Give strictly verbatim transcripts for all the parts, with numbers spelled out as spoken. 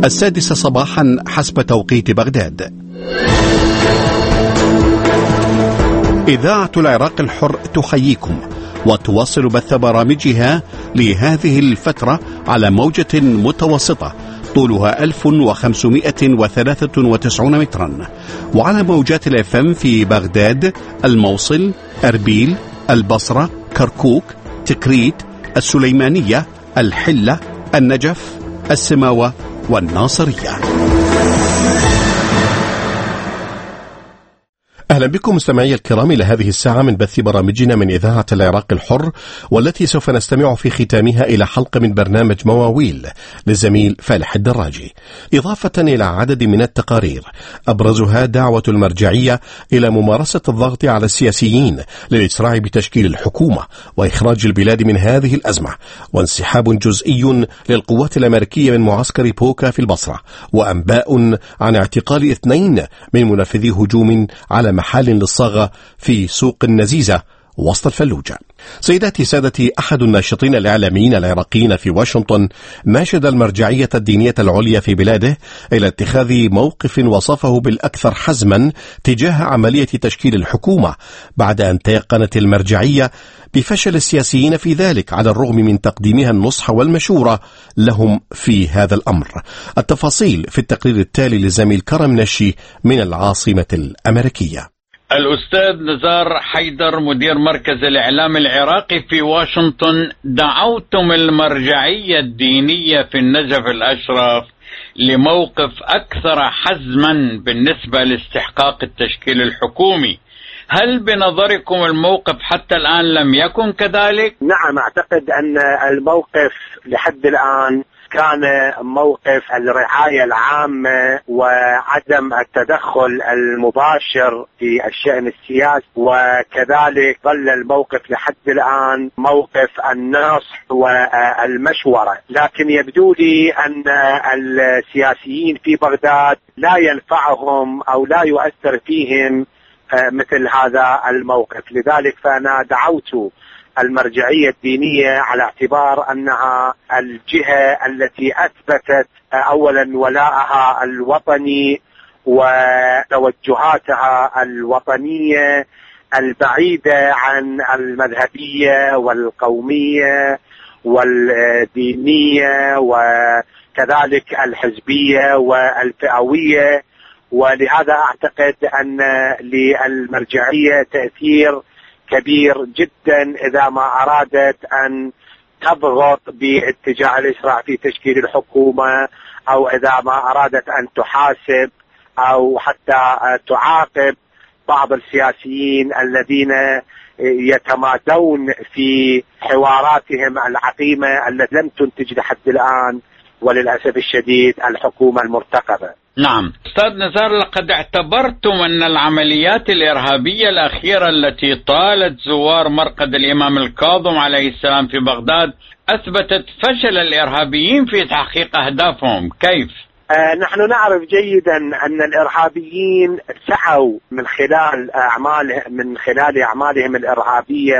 السادسة صباحا حسب توقيت بغداد. إذاعة العراق الحر تحييكم وتواصل بث برامجها لهذه الفترة على موجة متوسطة طولها ألف وخمسمائة وثلاثة وتسعين مترا، وعلى موجات الاف ام في بغداد، الموصل، أربيل، البصرة، كركوك، تكريت، السليمانية، الحلة، النجف، السماوة والناصرية. أهلا بكم مستمعي الكرام إلى هذه الساعة من بث برامجنا من إذاعة العراق الحر، والتي سوف نستمع في ختامها إلى حلقة من برنامج مواويل للزميل فالح الدراجي، إضافة إلى عدد من التقارير أبرزها دعوة المرجعية إلى ممارسة الضغط على السياسيين للإسراع بتشكيل الحكومة وإخراج البلاد من هذه الأزمة، وانسحاب جزئي للقوات الأمريكية من معسكر بوكا في البصرة، وأنباء عن اعتقال اثنين من منفذي هجوم على محال للصاغة في سوق النزيزة وسط الفلوجة. سيداتي سادتي، أحد الناشطين الإعلاميين العراقيين في واشنطن ناشد المرجعية الدينية العليا في بلاده إلى اتخاذ موقف وصفه بالأكثر حزما تجاه عملية تشكيل الحكومة، بعد أن تيقنت المرجعية بفشل السياسيين في ذلك على الرغم من تقديمها النصح والمشورة لهم في هذا الأمر. التفاصيل في التقرير التالي للزميل كرم نشي من العاصمة الأمريكية. الأستاذ نزار حيدر مدير مركز الإعلام العراقي في واشنطن، دعوتم المرجعية الدينية في النجف الأشرف لموقف أكثر حزما بالنسبة لاستحقاق التشكيل الحكومي. هل بنظركم الموقف حتى الآن لم يكن كذلك؟ نعم، أعتقد أن الموقف لحد الآن كان موقف الرعاية العامة وعدم التدخل المباشر في الشأن السياسي، وكذلك ظل الموقف لحد الآن موقف النصح والمشورة. لكن يبدو لي أن السياسيين في بغداد لا ينفعهم أو لا يؤثر فيهم مثل هذا الموقف، لذلك فأنا دعوت المرجعية الدينية على اعتبار أنها الجهة التي أثبتت أولا ولاءها الوطني وتوجهاتها الوطنية البعيدة عن المذهبية والقومية والدينية وكذلك الحزبية والفئوية، ولهذا أعتقد أن للمرجعية تأثير كبير جدا إذا ما أرادت أن تضغط باتجاه الإسراع في تشكيل الحكومة، أو إذا ما أرادت أن تحاسب أو حتى تعاقب بعض السياسيين الذين يتمادون في حواراتهم العقيمة التي لم تنتج لحد الآن وللأسف الشديد الحكومة المرتقبة. نعم أستاذ نزار، لقد اعتبرتم أن العمليات الإرهابية الأخيرة التي طالت زوار مرقد الإمام الكاظم عليه السلام في بغداد أثبتت فشل الإرهابيين في تحقيق أهدافهم، كيف؟ آه نحن نعرف جيدا أن الإرهابيين سعوا من خلال أعمالهم من خلال أعمالهم الإرهابية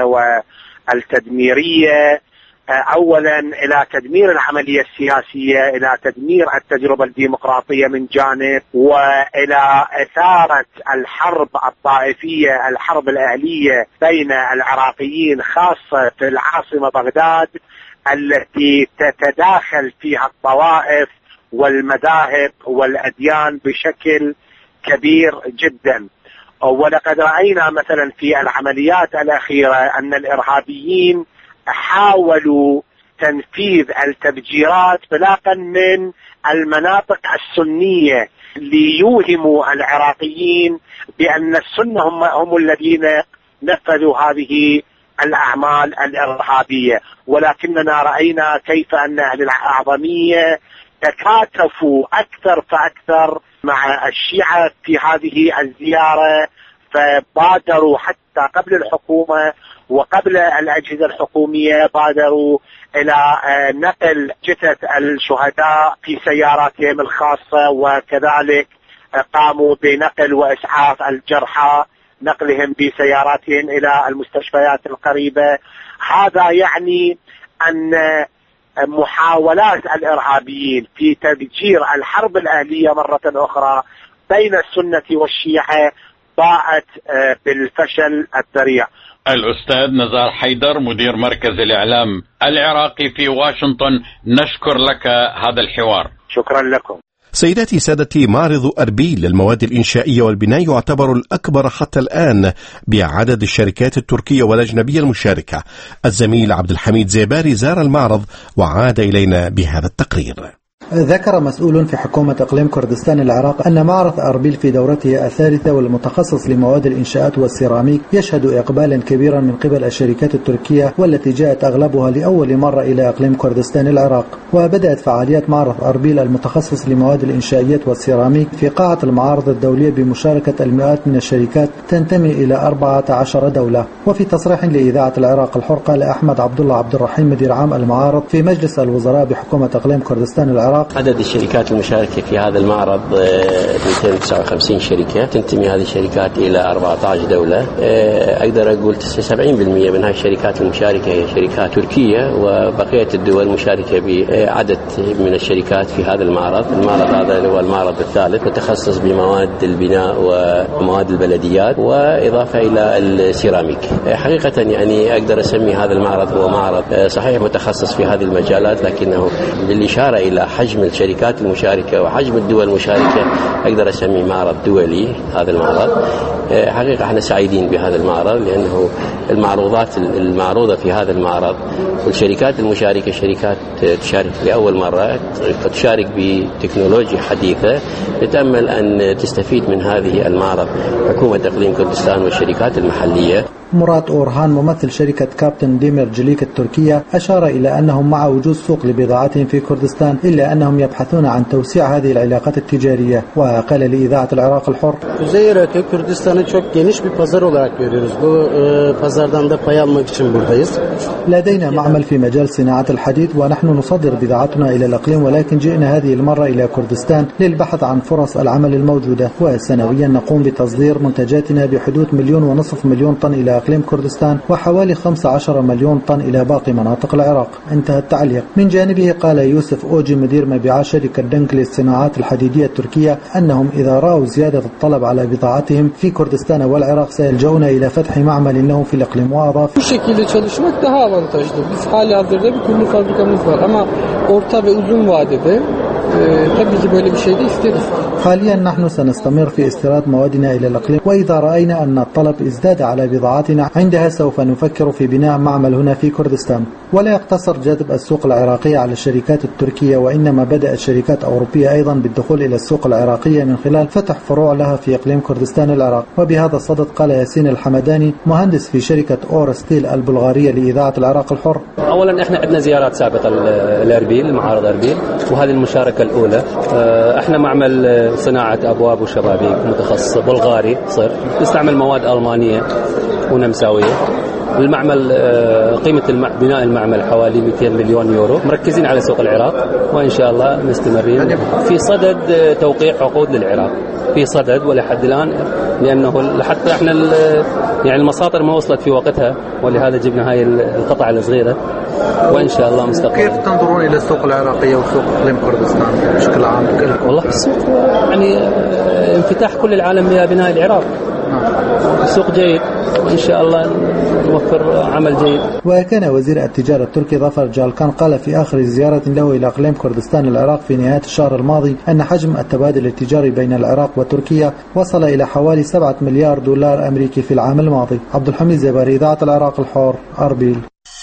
والتدميرية أولا إلى تدمير العملية السياسية، إلى تدمير التجربة الديمقراطية من جانب، وإلى إثارة الحرب الطائفية، الحرب الأهلية بين العراقيين خاصة في العاصمة بغداد التي تتداخل فيها الطوائف والمذاهب والأديان بشكل كبير جدا. ولقد رأينا مثلا في العمليات الأخيرة أن الإرهابيين حاولوا تنفيذ التفجيرات انطلاقا من المناطق السنية ليوهموا العراقيين بأن السنة هم, هم الذين نفذوا هذه الأعمال الإرهابية، ولكننا رأينا كيف أن أهل الأعظمية تكاتفوا أكثر فأكثر مع الشيعة في هذه الزيارة، فبادروا حتى قبل الحكومة وقبل الأجهزة الحكومية بادروا إلى نقل جثث الشهداء في سياراتهم الخاصة، وكذلك قاموا بنقل وإسعاف الجرحى نقلهم بسياراتهم إلى المستشفيات القريبة. هذا يعني أن محاولات الإرهابيين في تفجير الحرب الأهلية مرة أخرى بين السنة والشيعة باءت بالفشل الذريع. الأستاذ نزار حيدر مدير مركز الإعلام العراقي في واشنطن، نشكر لك هذا الحوار. شكرا لكم. سيداتي سادتي، معرض أربيل للمواد الإنشائية والبناء يعتبر الأكبر حتى الآن بعدد الشركات التركية والأجنبية المشاركة. الزميل عبد الحميد زيباري زار المعرض وعاد إلينا بهذا التقرير. ذكر مسؤول في حكومة إقليم كردستان العراق أن معرض أربيل في دورته الثالثة والمتخصص لمواد الإنشاءات والسيراميك يشهد إقبالا كبيرا من قبل الشركات التركية والتي جاءت أغلبها لأول مرة إلى إقليم كردستان العراق. وبدأت فعاليات معرض أربيل المتخصص لمواد الإنشائيات والسيراميك في قاعة المعارض الدولية بمشاركة المئات من الشركات تنتمي إلى أربعة عشر دولة. وفي تصريح لإذاعة العراق الحر قال أحمد عبد الله عبد الرحيم مدير عام المعارض في مجلس الوزراء بحكومة إقليم كردستان العراق: عدد الشركات المشاركة في هذا المعرض مئتين وتسعة وخمسين شركة، تنتمي هذه الشركات إلى أربعة عشر دولة. أقدر أقول سبعين بالمئة من هذه الشركات المشاركة هي شركات تركية، وبقية الدول مشاركة بعدد من الشركات في هذا المعرض. المعرض هذا هو المعرض الثالث، متخصص بمواد البناء ومواد البلديات وإضافة إلى السيراميك. حقيقة يعني أقدر أسمي هذا المعرض هو معرض صحيح متخصص في هذه المجالات، لكنه للإشارة إلى حجم الشركات المشاركة وحجم الدول المشاركة أقدر أسميه معرض دولي. هذا المعرض حقيقة احنا سعيدين بهذا المعرض، لأنه المعروضات المعروضة في هذا المعرض والشركات المشاركة شركات تشارك لأول مرة، تشارك بتكنولوجيا حديثة. نتأمل أن تستفيد من هذه المعرض حكومة إقليم كردستان والشركات المحلية. مراد أورهان ممثل شركة كابتن ديمير جليك التركية أشار إلى أنهم مع وجود سوق لبضاعتهم في كردستان إلا أنهم يبحثون عن توسيع هذه العلاقات التجارية. وقال لإذاعة العراق الحر: Kuzey Irak'ı Kürdistan'ı çok geniş bir pazar olarak görüyoruz. Bu e, pazardan da pay almak için buradayız. لدينا معمل في مجال صناعة الحديد ونحن نصدر بضاعتنا إلى الإقليم، ولكن جئنا هذه المرة إلى كردستان للبحث عن فرص العمل الموجودة. وسنويا نقوم بتصدير منتجاتنا بحدود مليون ونصف مليون طن إلى إقليم كردستان وحوالي خمسة عشر مليون طن إلى باقي مناطق العراق. انتهى التعليق. من جانبه قال يوسف أوجي مدير مبيعات شركة دنك للصناعات الحديدية التركية أنهم إذا رأوا زيادة الطلب على بضاعتهم في كردستان والعراق سيلجؤون إلى فتح معمل له في الإقليم. وأضاف: Bu şekilde çalışmak daha avantajlı. Biz hali hazırda bir kurulu fabrikamız var ama orta ve uzun vadede e, tabii ki böyle bir şey de isteriz. حاليا نحن سنستمر في استيراد موادنا إلى الإقليم، وإذا رأينا أن الطلب ازداد على بضاعتنا عندها سوف نفكر في بناء معمل هنا في كردستان. ولا يقتصر جذب السوق العراقية على الشركات التركية، وإنما بدأت شركات أوروبية أيضا بالدخول إلى السوق العراقية من خلال فتح فروع لها في إقليم كردستان العراق. وبهذا الصدد قال ياسين الحمداني مهندس في شركة أور ستيل البلغارية لإذاعة العراق الحر: أولا احنا عندنا زيارات سابقة لأربيل، معارض أربيل، وهذه المشاركة الأولى. احنا معمل صناعة أبواب وشبابيك متخصص بلغاري صرف، نستعمل مواد ألمانية ونمساوية. المعمل قيمة بناء المعمل حوالي مئتين مليون يورو. مركزين على سوق العراق وإن شاء الله مستمرين في صدد توقيع عقود للعراق، في صدد ولحد الآن، لأنه حتى احنا يعني المساطر ما وصلت في وقتها، ولهذا جبنا هاي القطعة الصغيرة وإن شاء الله مستقبلا. كيف تنظرون إلى السوق العراقية وسوق إقليم كردستان بشكل عام؟ والله السوق يعني انفتاح كل العالم ببناء العراق، السوق جيد وإن شاء الله نوفر عمل جيد. وكان وزير التجارة التركي ظفر جالكان قال في آخر زيارة له إلى إقليم كردستان العراق في نهاية الشهر الماضي أن حجم التبادل التجاري بين العراق وتركيا وصل إلى حوالي سبعة مليار دولار أمريكي في العام الماضي. عبد الحميد زيباري، إذاعة العراق الحر، أربيل.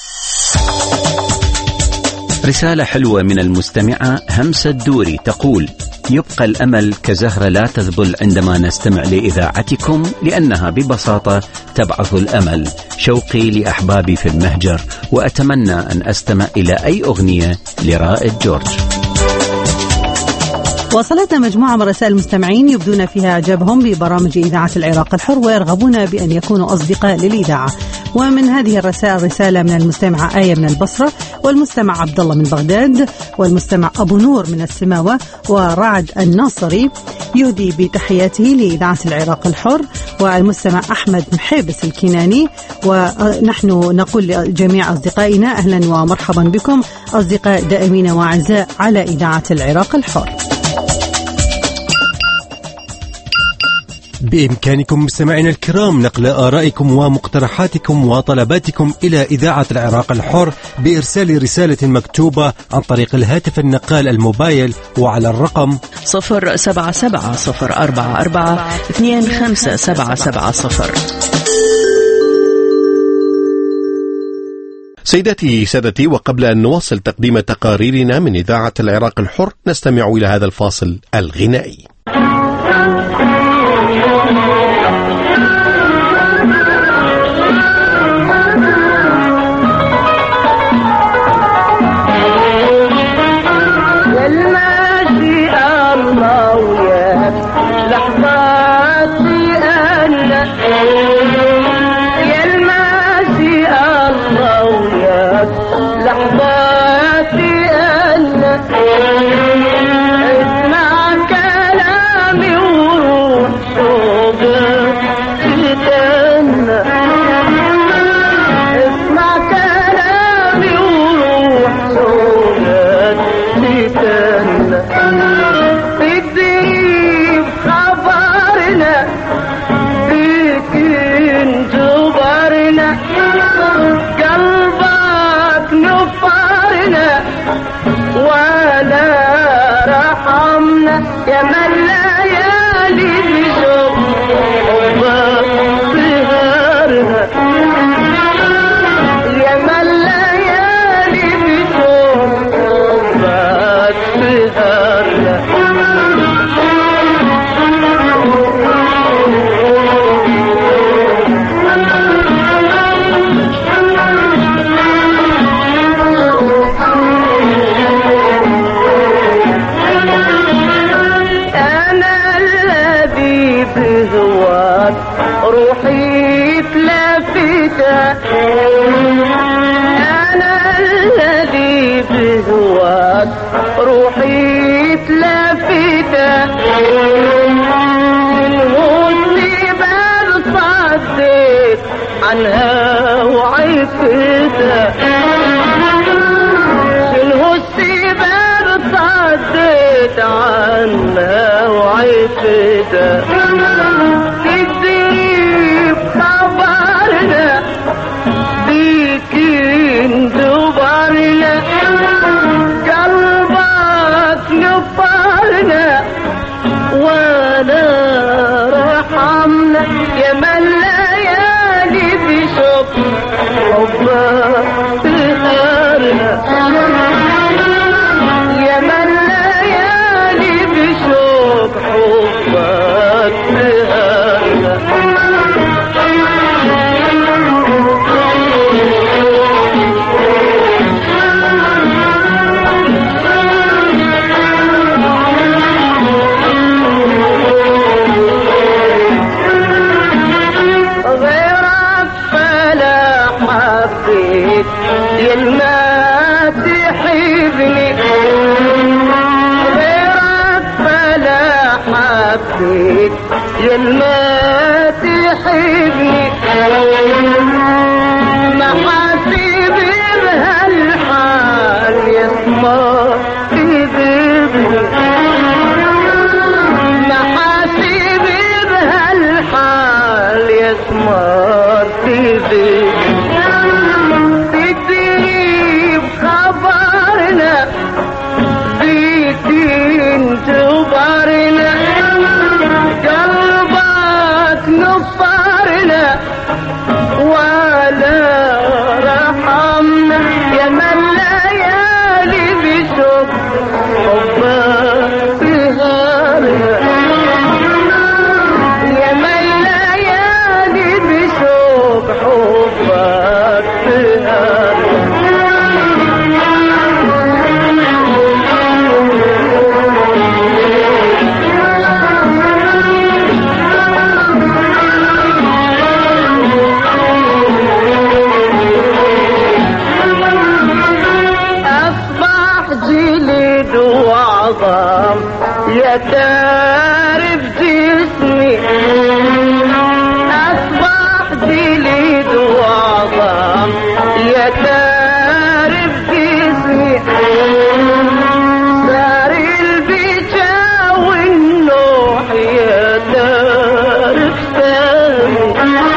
رسالة حلوة من المستمعة همسة الدوري تقول: يبقى الأمل كزهرة لا تذبل عندما نستمع لإذاعتكم، لأنها ببساطة تبعث الأمل. شوقي لأحبابي في المهجر، وأتمنى أن أستمع إلى أي أغنية لرائد جورج. وصلتنا مجموعة من رسائل المستمعين يبدون فيها إعجابهم ببرامج إذاعة العراق الحر ويرغبون بأن يكونوا أصدقاء للإذاعة. ومن هذه الرسائل رسالة من المستمعة آية من البصرة، والمستمع عبد الله من بغداد، والمستمع أبو نور من السماوة، ورعد الناصري يهدي بتحياته لإذاعة العراق الحر، والمستمع أحمد محيبس الكناني. ونحن نقول لجميع أصدقائنا أهلا ومرحبا بكم أصدقاء دائمين وأعزاء على إذاعة العراق الحر. بإمكانكم مستمعينا الكرام نقل آرائكم ومقترحاتكم وطلباتكم إلى إذاعة العراق الحر بإرسال رسالة مكتوبة عن طريق الهاتف النقال الموبايل وعلى الرقم صفر سبعة سبعة صفر أربعة أربعة اثنين خمسة سبعة سبعة صفر. سيداتي سادتي، وقبل أن نواصل تقديم تقاريرنا من إذاعة العراق الحر نستمع إلى هذا الفاصل الغنائي. ولا وعظام يا تعرف جسمي أصبح جليد وعظام يا تعرف جسمي صار البيجا والنوح يا تعرف سامي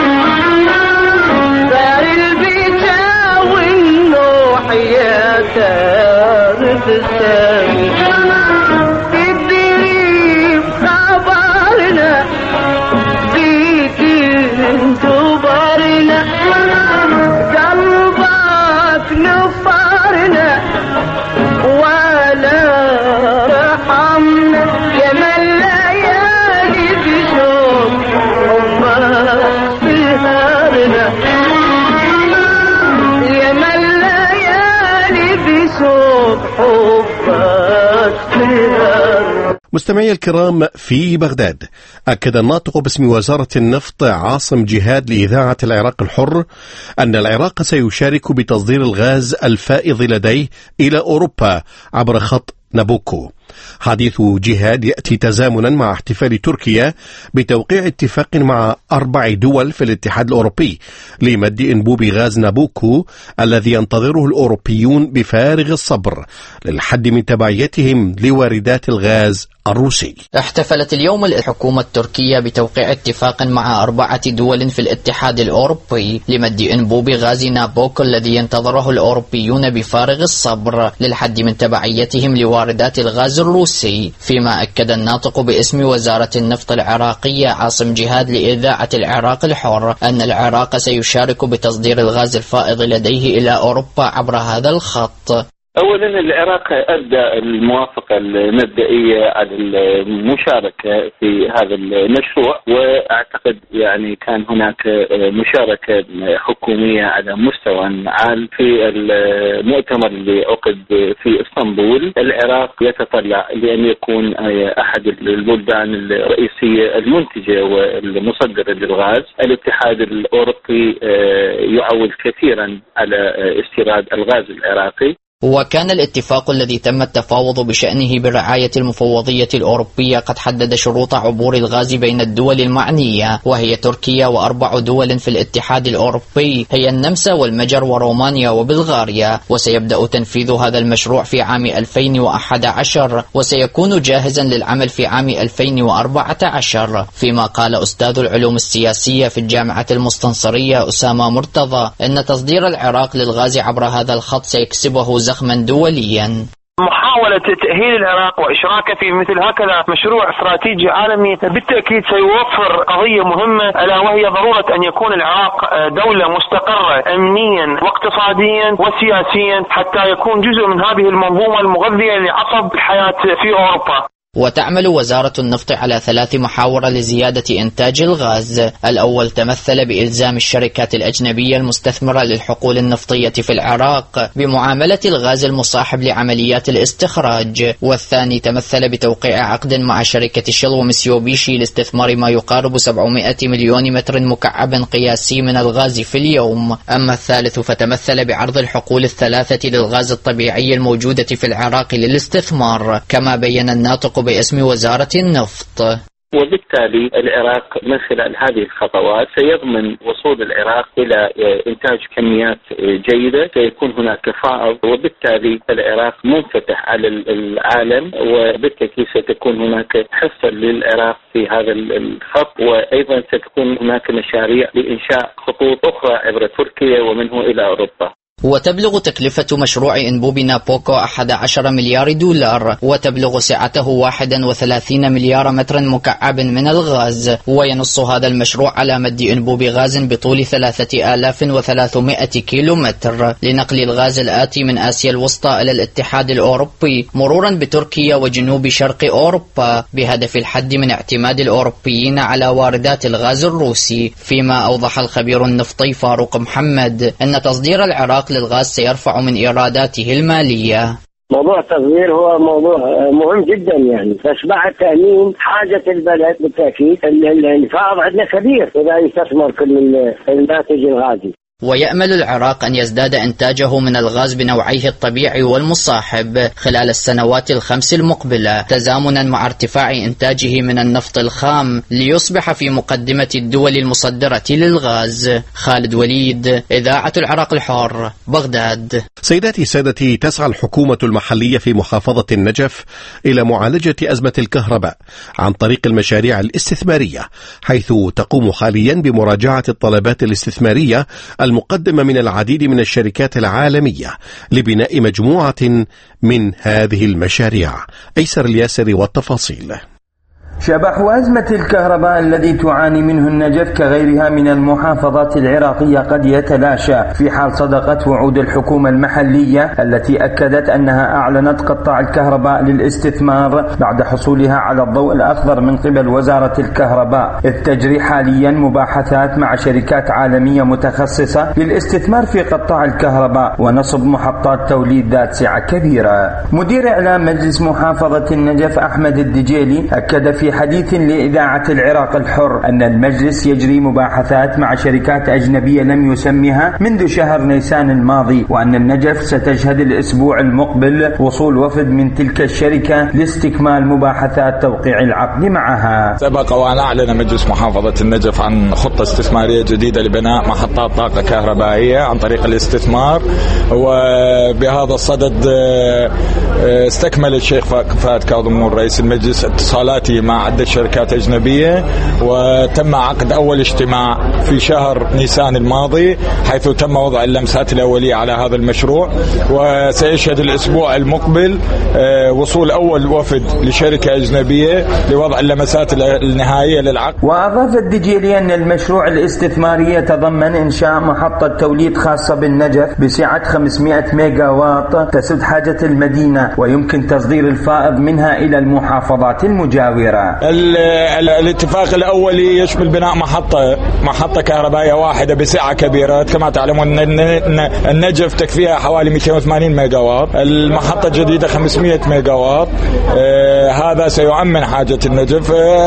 صار البيجا والنوح يا تعرف سامي ادري بخبرنا بيك انتبرنا قلبك نفرنا ولا رحمنا يا من الليالي بشوق حبك سهرنا يا من الليالي بشوق حبك سهرنا. مستمعي الكرام، في بغداد أكد الناطق باسم وزارة النفط عاصم جهاد لإذاعة العراق الحر أن العراق سيشارك بتصدير الغاز الفائض لديه إلى أوروبا عبر خط نابوكو. حديث جهاد يأتي تزامنا مع احتفال تركيا بتوقيع اتفاق مع أربع دول في الاتحاد الأوروبي لمد أنبوب غاز نابوكو الذي ينتظره الأوروبيون بفارغ الصبر للحد من تبعيتهم لواردات الغاز الروسي. احتفلت اليوم الحكومة التركية بتوقيع اتفاق مع أربعة دول في الاتحاد الأوروبي لمد أنبوب غاز نابوكو الذي ينتظره الأوروبيون بفارغ الصبر للحد من تبعيتهم لواردات الغاز الروسي. فيما أكد الناطق باسم وزارة النفط العراقية عاصم جهاد لإذاعة العراق الحر أن العراق سيشارك بتصدير الغاز الفائض لديه إلى أوروبا عبر هذا الخط. أولا العراق أبدأ الموافقة المبدئية على المشاركة في هذا المشروع، وأعتقد يعني كان هناك مشاركة حكومية على مستوى عال في المؤتمر اللي عقد في اسطنبول. العراق يتطلع لأن يكون أحد البلدان الرئيسية المنتجة والمصدرة للغاز. الاتحاد الأوروبي يعول كثيرا على استيراد الغاز العراقي. وكان الاتفاق الذي تم التفاوض بشأنه برعاية المفوضية الأوروبية قد حدد شروط عبور الغاز بين الدول المعنية، وهي تركيا وأربع دول في الاتحاد الأوروبي هي النمسا والمجر ورومانيا وبلغاريا. وسيبدأ تنفيذ هذا المشروع في عام ألفين وأحد عشر وسيكون جاهزا للعمل في عام ألفين وأربعة عشر. فيما قال أستاذ العلوم السياسية في الجامعة المستنصرية أسامة مرتضى أن تصدير العراق للغاز عبر هذا الخط سيكسبه زخما دوليا. محاولة تأهيل العراق وإشراكه في مثل هكذا مشروع استراتيجي عالمي بالتأكيد سيوفر قضية مهمة، ألا وهي ضرورة أن يكون العراق دولة مستقرة أمنيا واقتصاديا وسياسيا حتى يكون جزء من هذه المنظومة المغذية لعصب الحياة في أوروبا. وتعمل وزارة النفط على ثلاث محاور لزيادة إنتاج الغاز. الأول تمثل بإلزام الشركات الأجنبية المستثمرة للحقول النفطية في العراق بمعاملة الغاز المصاحب لعمليات الاستخراج، والثاني تمثل بتوقيع عقد مع شركة شيل وميتسوبيشي لاستثمار ما يقارب سبعمائة مليون متر مكعب قياسي من الغاز في اليوم. أما الثالث فتمثل بعرض الحقول الثلاثة للغاز الطبيعي الموجودة في العراق للاستثمار، كما بين الناطق باسم وزارة النفط. وبالتالي العراق من خلال هذه الخطوات سيضمن وصول العراق إلى إنتاج كميات جيدة، سيكون هناك فائض، وبالتالي العراق منفتح على العالم، وبالتالي ستكون هناك حصة للعراق في هذا الخط، وأيضا ستكون هناك مشاريع لإنشاء خطوط أخرى عبر تركيا ومنه إلى أوروبا. وتبلغ تكلفة مشروع أنبوب نابوكو أحد عشر مليار دولار، وتبلغ سعته واحد وثلاثين مليار متر مكعب من الغاز. وينص هذا المشروع على مد أنبوب غاز بطول ثلاثة آلاف وثلاثمائة كيلو متر لنقل الغاز الآتي من آسيا الوسطى إلى الاتحاد الأوروبي مرورا بتركيا وجنوب شرق أوروبا، بهدف الحد من اعتماد الأوروبيين على واردات الغاز الروسي. فيما أوضح الخبير النفطي فاروق محمد أن تصدير العراق للغاز سيرفع من إيراداته المالية. موضوع التصدير هو موضوع مهم جدا، يعني بس بعد تأمين حاجة البلد بالتأكيد الفائض عندنا كبير إذا يستثمر كل الناتج الغازي. ويأمل العراق أن يزداد إنتاجه من الغاز بنوعيه الطبيعي والمصاحب خلال السنوات الخمس المقبلة، تزامنا مع ارتفاع إنتاجه من النفط الخام ليصبح في مقدمة الدول المصدرة للغاز. خالد وليد، إذاعة العراق الحر، بغداد. سيداتي سادتي، تسعى الحكومة المحلية في محافظة النجف إلى معالجة أزمة الكهرباء عن طريق المشاريع الاستثمارية، حيث تقوم حاليا بمراجعة الطلبات الاستثمارية المقدمة من العديد من الشركات العالمية لبناء مجموعة من هذه المشاريع. أيسر الياسر والتفاصيل. شبح أزمة الكهرباء الذي تعاني منه النجف كغيرها من المحافظات العراقية قد يتلاشى في حال صدقت وعود الحكومة المحلية التي أكدت أنها أعلنت قطاع الكهرباء للاستثمار بعد حصولها على الضوء الأخضر من قبل وزارة الكهرباء، إذ تجري حاليا مباحثات مع شركات عالمية متخصصة للاستثمار في قطاع الكهرباء ونصب محطات توليد ذات سعة كبيرة. مدير إعلام مجلس محافظة النجف أحمد الدجيلي أكد في حديث لإذاعة العراق الحر أن المجلس يجري مباحثات مع شركات أجنبية لم يسمها منذ شهر نيسان الماضي، وأن النجف ستشهد الأسبوع المقبل وصول وفد من تلك الشركة لاستكمال مباحثات توقيع العقد معها. سبق وأن أعلن مجلس محافظة النجف عن خطة استثمارية جديدة لبناء محطات طاقة كهربائية عن طريق الاستثمار، وبهذا الصدد استكمل الشيخ فهد كاظمون رئيس المجلس اتصالاته مع عدة شركات أجنبية، وتم عقد أول اجتماع في شهر نيسان الماضي حيث تم وضع اللمسات الأولية على هذا المشروع، وسيشهد الأسبوع المقبل وصول أول وفد لشركة أجنبية لوضع اللمسات النهائية للعقد. وأضاف الدجيلي أن المشروع الاستثماري يتضمن إنشاء محطة توليد خاصة بالنجف بسعة خمسمائة ميجا واط تسد حاجة المدينة، ويمكن تصدير الفائض منها إلى المحافظات المجاورة. الاتفاق الأولي يشمل بناء محطة محطة كهربائية واحدة بسعة كبيرة. كما تعلمون النجف تكفيها حوالي مئتين وثمانين ميجا واط، المحطة الجديدة خمسمائة ميجا واط. آه هذا سيؤمن حاجة النجف.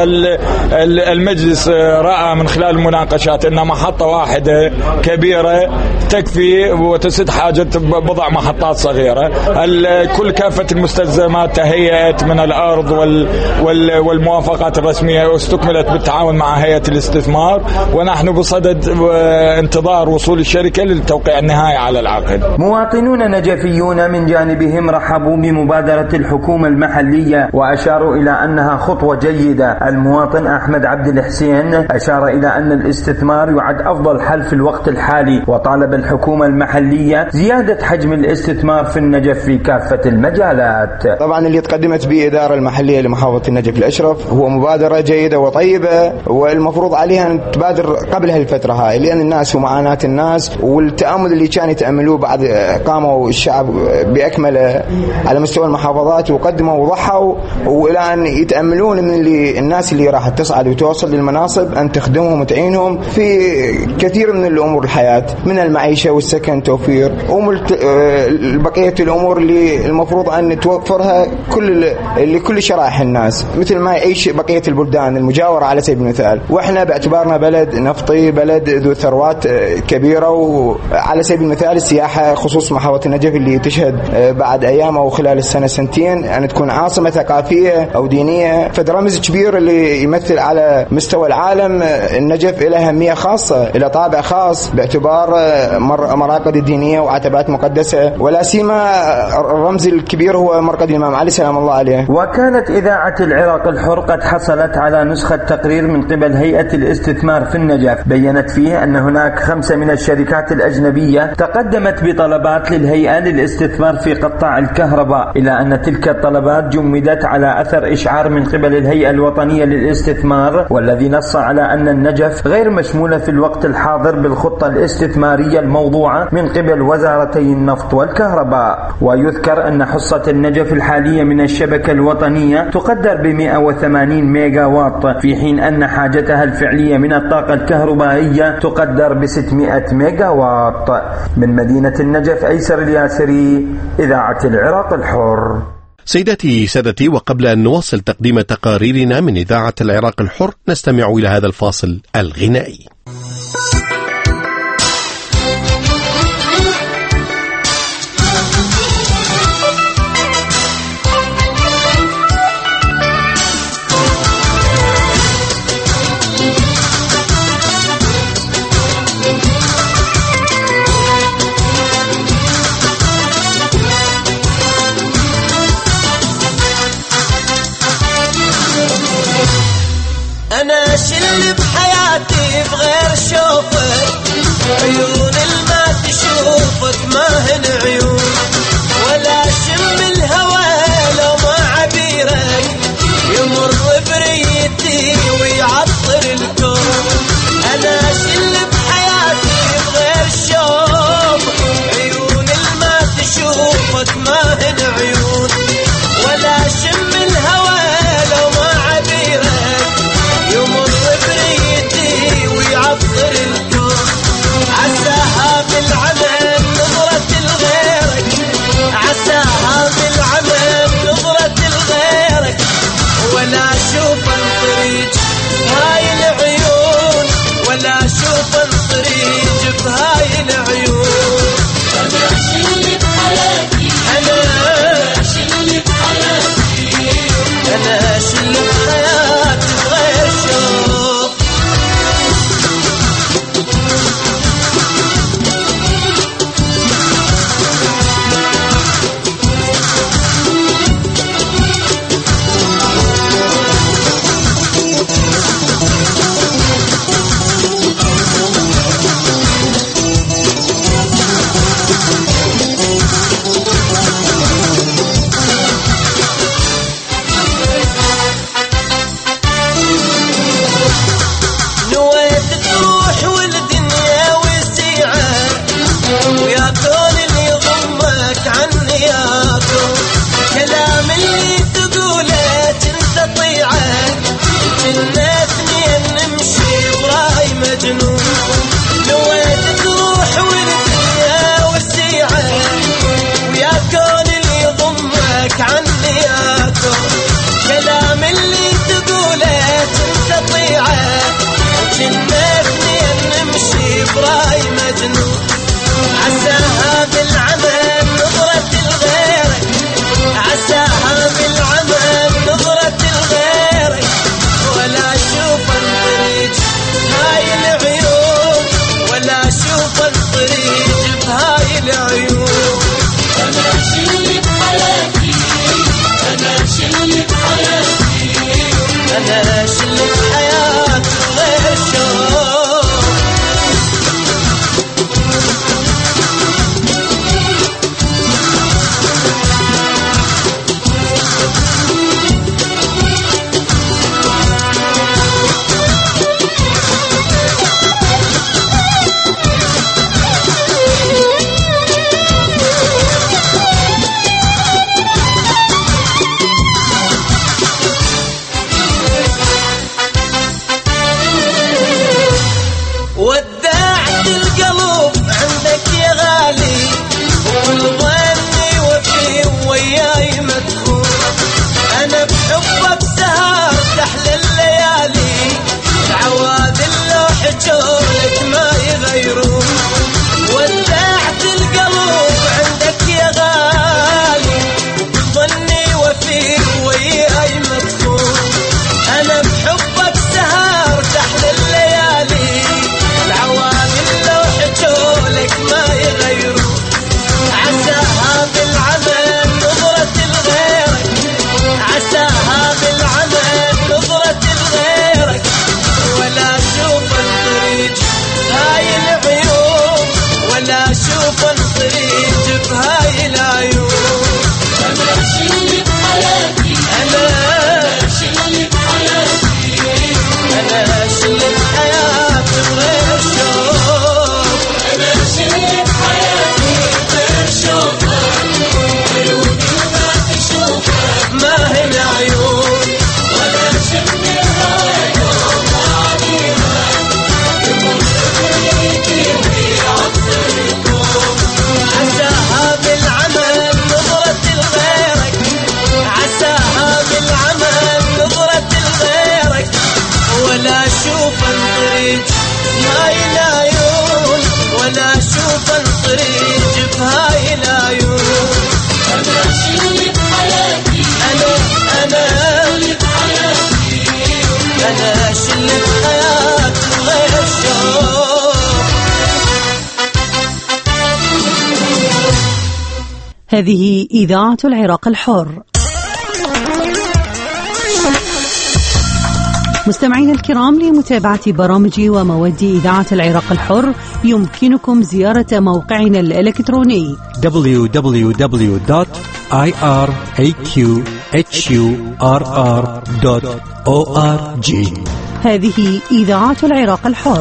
المجلس رأى من خلال المناقشات أن محطة واحدة كبيرة تكفي وتسد حاجة بضع محطات صغيرة. كل كافة المستلزمات تهيئت من الأرض وال والموافقات الرسمية واستكملت بالتعاون مع هيئة الاستثمار، ونحن بصدد انتظار وصول الشركة للتوقيع النهائي على العقد. مواطنون نجفيون من جانبهم رحبوا بمبادرة الحكومة المحلية وأشاروا إلى أنها خطوة جيدة. المواطن أحمد عبد الحسين أشار إلى أن الاستثمار يعد أفضل حل في الوقت الحالي، وطالب الحكومة المحلية زيادة حجم الاستثمار في النجف في كافة المجالات. طبعا اللي تقدمت به الإدارة المحلية لمحافظة النجف الأشرف هو مبادرة جيدة وطيبة، والمفروض عليها أن تبادر قبل هالفترة هاي، لأن الناس ومعاناة الناس والتأمل اللي كانوا يتأملوه بعد قاموا الشعب بأكمله على مستوى المحافظات وقدموا وضحوا، وإلى أن يتأملون من اللي الناس اللي راح تصعد وتوصل للمناصب أن تخدمهم وتعينهم في كثير من الأمور الحياة، من المعيشة والسكن توفير وبقية الأمور اللي المفروض أن توفرها كل لكل شرائح الناس، مثل ما يعيش بقية البلدان المجاورة على سبيل المثال. وإحنا باعتبارنا بلد نفطي، بلد ذو ثروات كبيرة، وعلى سبيل المثال السياحة خصوص محافظة النجف اللي تشهد بعد أيام أو خلال السنة سنتين أن تكون عاصمة ثقافية أو دينية، فدرامز كبير اللي يمثل على مستوى العالم. النجف إلى أهمية خاصة، إلى طابع خاص باعتبار مراقد الدينية وعتبات مقدسة، ولا سيما الرمز الكبير هو مرقد الإمام علي سلام الله عليه. وكانت إذاعة العراق الحر قد حصلت على نسخة تقرير من قبل هيئة الاستثمار في النجف بيّنت فيه أن هناك خمسة من الشركات الأجنبية تقدمت بطلبات للهيئة للاستثمار في قطاع الكهرباء، إلى أن تلك الطلبات جمدت على أثر إشعار من قبل الهيئة الوطنية للاستثمار، والذي نص على أن النجف غير مشمولة في الوقت الحاضر بالخطة الاستثمارية الموضوعة من قبل وزارتي النفط والكهرباء. ويذكر أن حصة النجف الحالية من الشبكة الوطنية تقدر ب مئة وثمانين ميجا واط، في حين أن حاجتها الفعلية من الطاقة الكهربائية تقدر ب ستمائة ميجا واط. من مدينة النجف أيسر الياسري، إذاعة العراق الحر. سيداتي سادتي، وقبل أن نواصل تقديم تقاريرنا من إذاعة العراق الحر نستمع إلى هذا الفاصل الغنائي. تمنياته كلام اللي تقوله تستطيعه جنتني ان نمشي براي مجنون عساها بالعمل نظرة الغيرك عساها بالعمل نظرة الغيرك ولا اشوف الطريق هاي العيون ولا اشوف الطريق بهاي العيون انا شلت حياتي انا شلت حياتي انا شلت حياتي غير شوق ودعت القلب عندك يا غالي وظني وفي وياي مدخول انا بحبك سهر تحلى الليالي العواذل لو حجولك ما يغيرون ودعت القلب عندك يا غالي ظني وفي وياي مدخول انا بحبك سهر تحلى الليالي العوامل لو حجولك ما يغيرون عساها بالعمل نظرة الغيرك عساها بالعمل نظرة الغيرك ولا اشوف الطريق هاي العيون ولا اشوف الطريق بهاي العيون انا شلت حياتي انا شلت حياتي انا شلت حياتي غير شوق انا شلت حياتي غير شوق عيوني ما تشوفها ما هي العيون ولا شلت العيون عليها يمر طريقي في عصركم عساها بالعمل نظرة الغيرك عساها بالعمل نظرة الغيرك ولا اشوف الطريق هاي العيون ولا اشوف الطريق بهاي العيون انا شلت حياتي انا انا شلت حياتي انا شلت حياتي غير شوق هذه إذاعة العراق الحر. مستمعين الكرام، لمتابعة برامج ومواد إذاعة العراق الحر يمكنكم زيارة موقعنا الإلكتروني دبليو دبليو دبليو دوت آي آر إيه كيو إتش يو آر آر دوت أو آر جي. هذه إذاعة العراق الحر.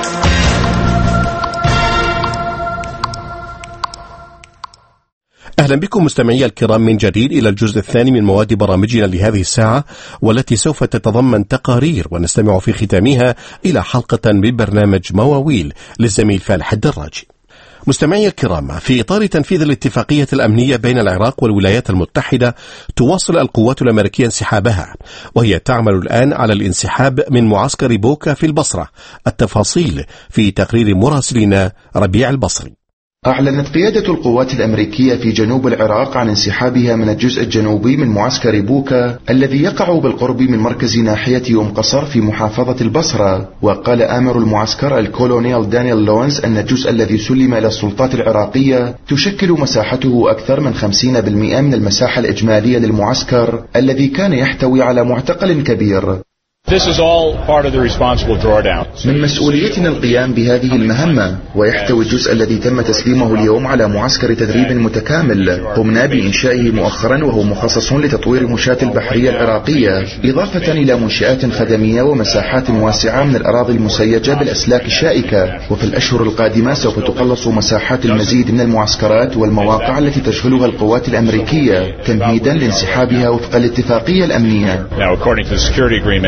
أهلا بكم مستمعي الكرام من جديد إلى الجزء الثاني من مواد برامجنا لهذه الساعة، والتي سوف تتضمن تقارير ونستمع في ختامها إلى حلقة من برنامج مواويل للزميل فالح الدراجي. مستمعي الكرام، في إطار تنفيذ الاتفاقية الأمنية بين العراق والولايات المتحدة، تواصل القوات الأمريكية انسحابها، وهي تعمل الآن على الانسحاب من معسكر بوكا في البصرة. التفاصيل في تقرير مراسلنا ربيع البصري. أعلنت قيادة القوات الأمريكية في جنوب العراق عن انسحابها من الجزء الجنوبي من معسكر بوكا الذي يقع بالقرب من مركز ناحية أم قصر في محافظة البصرة. وقال آمر المعسكر الكولونيل دانيال لونز أن الجزء الذي سلم إلى السلطات العراقية تشكل مساحته أكثر من خمسين بالمئة من المساحة الإجمالية للمعسكر الذي كان يحتوي على معتقل كبير. This is all part of the responsible drawdown. من مسؤوليتنا القيام بهذه المهمة، ويحتوي الجزء الذي تم تسليمه اليوم على معسكر تدريب متكامل قمنا بإنشائه مؤخرا، وهو مخصص لتطوير مشاة البحرية العراقية، إضافة إلى منشآت خدمية ومساحات واسعة من الأراضي المسيجة بالأسلاك الشائكة. وفي الأشهر القادمة سوف تقلص مساحات المزيد من المعسكرات والمواقع التي تشغلها القوات الأمريكية تمهيدا لانسحابها وفق الاتفاقية الأمنية. Now, according to the security agreement,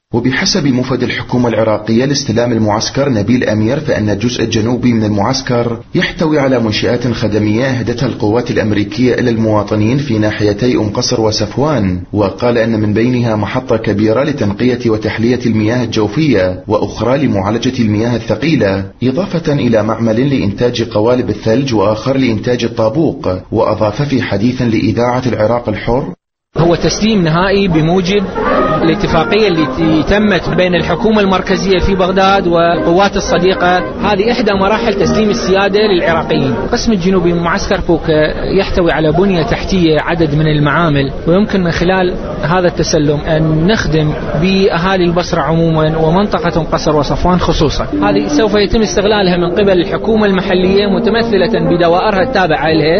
وبحسب مفد الحكومة العراقية لاستلام المعسكر نبيل أمير، فإن الجزء الجنوبي من المعسكر يحتوي على منشآت خدمية أهدتها القوات الأمريكية إلى المواطنين في ناحيتي أم قصر وصفوان، وقال أن من بينها محطة كبيرة لتنقية وتحلية المياه الجوفية، وأخرى لمعالجة المياه الثقيلة، إضافة إلى معمل لإنتاج قوالب الثلج، وآخر لإنتاج الطابوق. وأضاف في حديث لإذاعة العراق الحر: هو تسليم نهائي بموجب الاتفاقية اللي تمت بين الحكومة المركزية في بغداد والقوات الصديقة. هذه إحدى مراحل تسليم السيادة للعراقيين. القسم الجنوبي من معسكر بوكا يحتوي على بنية تحتية عدد من المعامل، ويمكن من خلال هذا التسلم أن نخدم بأهالي البصرة عموما ومنطقة قصر وصفوان خصوصا. هذه سوف يتم استغلالها من قبل الحكومة المحلية متمثلة بدوائرها التابعة لها،